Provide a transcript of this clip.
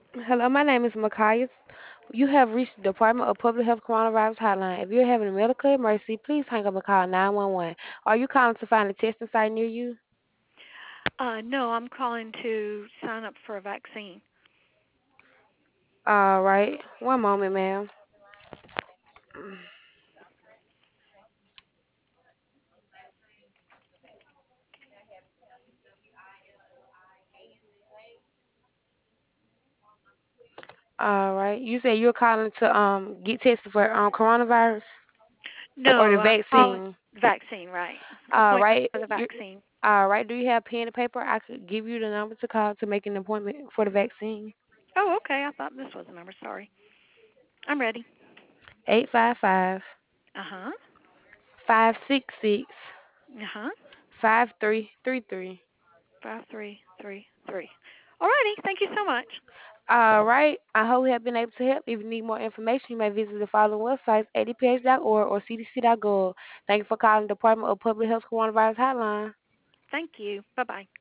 Hello, my name is Makias. You have reached the Department of Public Health Coronavirus Hotline. If you're having a medical emergency, please hang up and call 911. Are you calling to find a testing site near you? No, I'm calling to sign up for a vaccine. All right. One moment, ma'am. All right. You said you're calling to get tested for coronavirus or the No, I'm calling vaccine. vaccine, right? All Appointment right. for the You vaccine. all right. Do you have pen and paper? I could give you the number to call to make an appointment for the vaccine. Oh, okay. I thought this was the number. Sorry. I'm ready. 855 Uh-huh. 566 Uh-huh. 5333. 5333. Alrighty. Thank you so much. All right. I hope we have been able to help. If you need more information, you may visit the following websites: adph.org or cdc.gov. Thank you for calling the Department of Public Health Coronavirus Hotline. Thank you. Bye-bye.